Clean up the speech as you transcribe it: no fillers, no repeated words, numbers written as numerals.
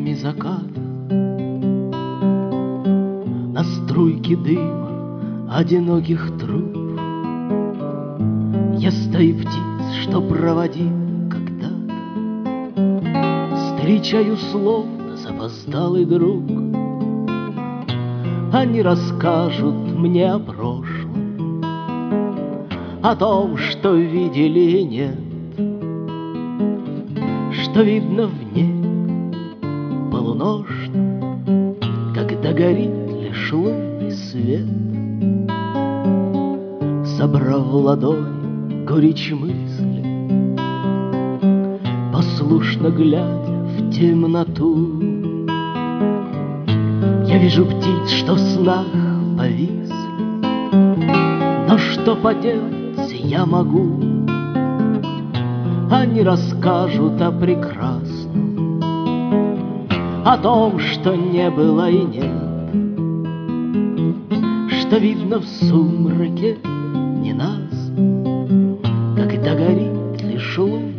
тенями заката, на струйке дыма одиноких труб я стаи птиц, что проводил когда-то, встречаю словно запоздалый друг. Они расскажут мне о прошлом, о том, что видели и нет, что видно в небе полуношном, когда горит лишь лунный свет. Собрав в ладони горечь мысли, послушно глядя в темноту, я вижу птиц, что в снах повисли, но что поделать я могу? Они расскажут о прекрасном, о том, что не было и нет, что видно в сумраке не нас, когда горит лишь луна.